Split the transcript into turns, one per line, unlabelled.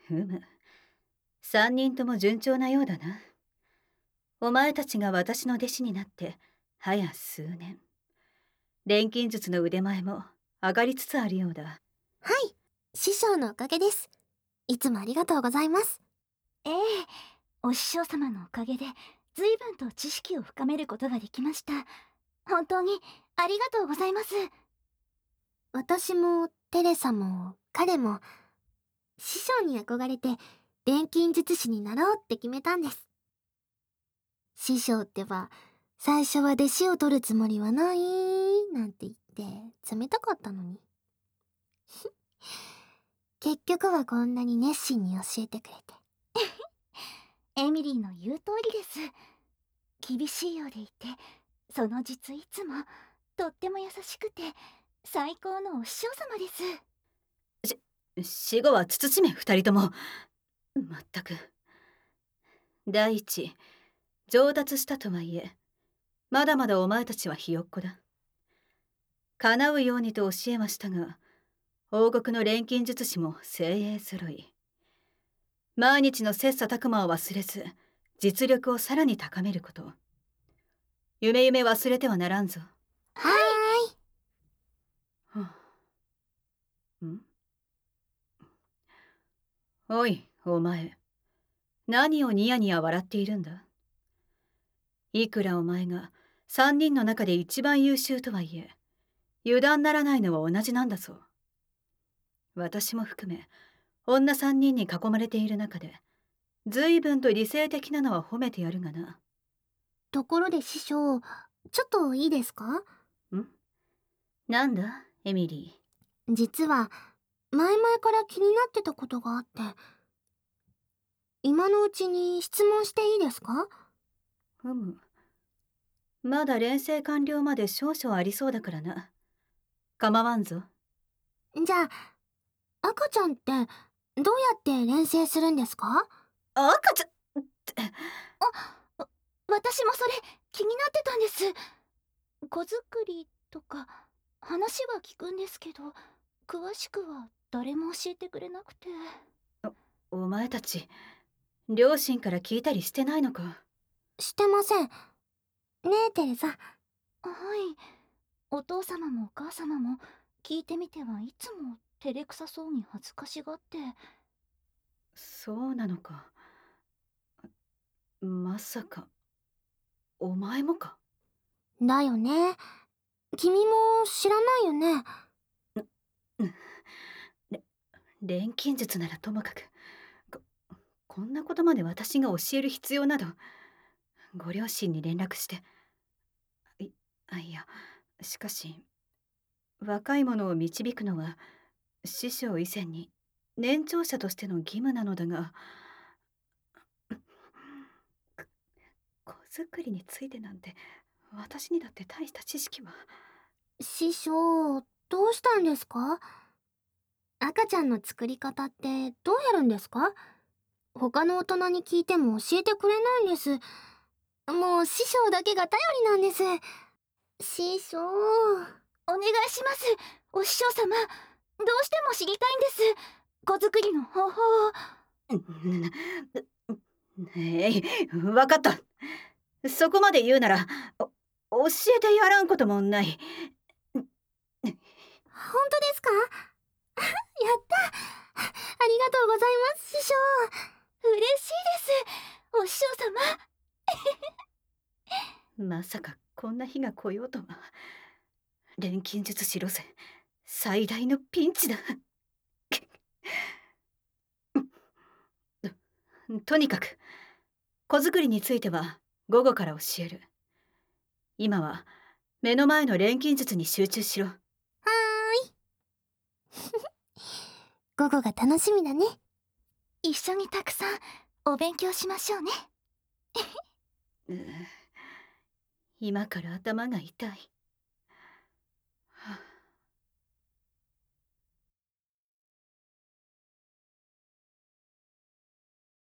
ふむ。三人とも順調なようだな。お前たちが私の弟子になって、早数年。錬金術の腕前も上がりつつあるようだ。
はい、師匠のおかげです。いつもありがとうございます。
ええ、お師匠様のおかげで随分と知識を深めることができました。本当にありがとうございます。
私もテレサも彼も師匠に憧れて錬金術師になろうって決めたんです。師匠ってば最初は弟子を取るつもりはないなんて言って冷たかったのに結局はこんなに熱心に教えてくれて。
エミリーの言う通りです。厳しいようでいて、その実いつもとっても優しくて最高のお師匠様です。
死後は慎め二人とも。まったく。第一、上達したとはいえ、まだまだお前たちはひよっこだ。叶うようにと教えはしたが、王国の錬金術師も精鋭揃い。毎日の切磋琢磨を忘れず、実力をさらに高めること。夢忘れてはならんぞ。
はーい。
はあ、おい、お前。何をニヤニヤ笑っているんだ？いくらお前が三人の中で一番優秀とはいえ、油断ならないのは同じなんだぞ。私も含め、女三人に囲まれている中で、随分と理性的なのは褒めてやるがな。
ところで師匠、ちょっといいですか？
なんだ、エミリ
実は前々から気になってたことがあって、今のうちに質問していいですか？
まだ錬成完了まで少々ありそうだからな。構わんぞ。
じゃあ、赤ちゃんってどうやって錬成するんですか？
赤ちゃんって。
私もそれ気になってたんです。子作りとか話は聞くんですけど、詳しくは誰も教えてくれなくて。
お前たち、両親から聞いたりしてないのか？
してません。ねえ、テレサ。
はい。お父様もお母様も聞いてみてはいつも照れくさそうに恥ずかしがって。
そうなのか。まさか、お前もか？
だよね。君も知らないよね。
れ錬金術ならともかく、ここんなことまで私が教える必要など、ご両親に連絡して。いいや、しかし、若い者を導くのは師匠以前に年長者としての義務なのだが、子作りについてなんて私にだって大した知識は。
師匠、どうしたんですか？赤ちゃんの作り方ってどうやるんですか？他の大人に聞いても教えてくれないんです。もう師匠だけが頼りなんです。師匠。
お願いします、お師匠様。どうしても知りたいんです。子作りの方法を。
わかった。そこまで言うなら、教えてやらんこともない。
本当ですか？やった。ありがとうございます、師匠。
嬉しいです、お師匠様。
まさかこんな日が来ようとは。錬金術師路線最大のピンチだ。とにかく子作りについては午後から教える。今は目の前の錬金術に集中しろ。
はーい。午後が楽しみだね。
一緒にたくさんお勉強しましょうね。
今から頭が痛い。